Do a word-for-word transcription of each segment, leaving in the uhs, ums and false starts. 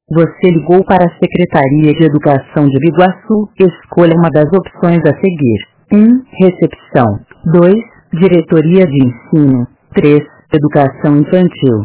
Você ligou para a Secretaria de Educação de Biguaçu. Escolha uma das opções a seguir. um. Recepção. dois. Diretoria de Ensino. três. Educação Infantil.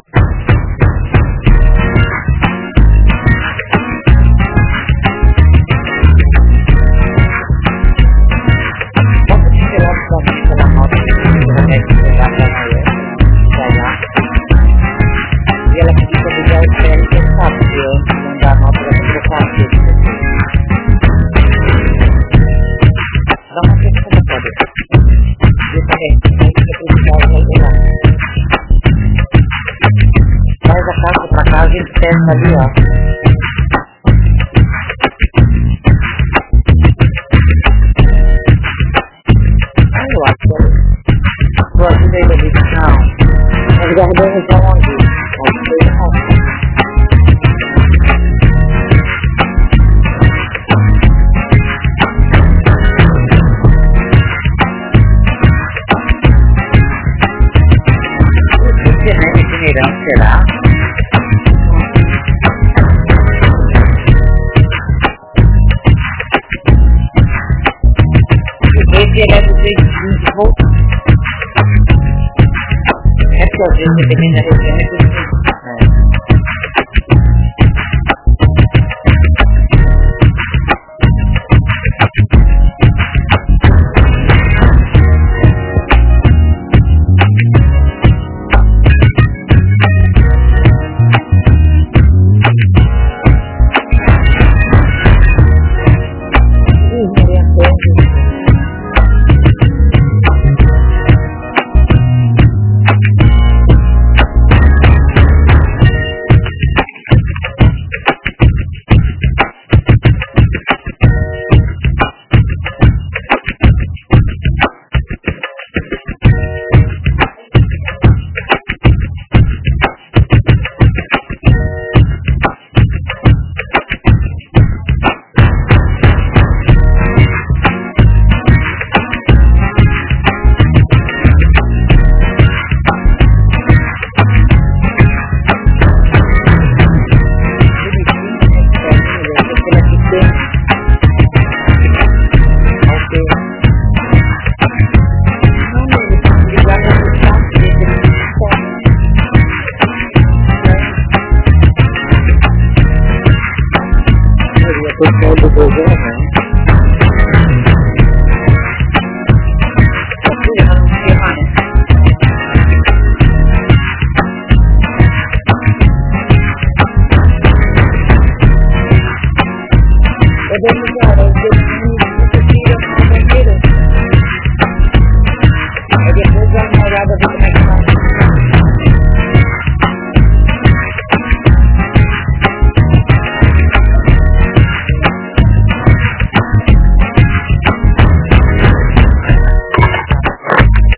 Faz a casa pra cá, a gente testa ali, ó. Aí eu acho que eu ajudei ele ali. Não. Nós guardamos aonde? Onde? Será? Esse é do vinte volts. É que às vezes depende da região e tudo isso. Do governo,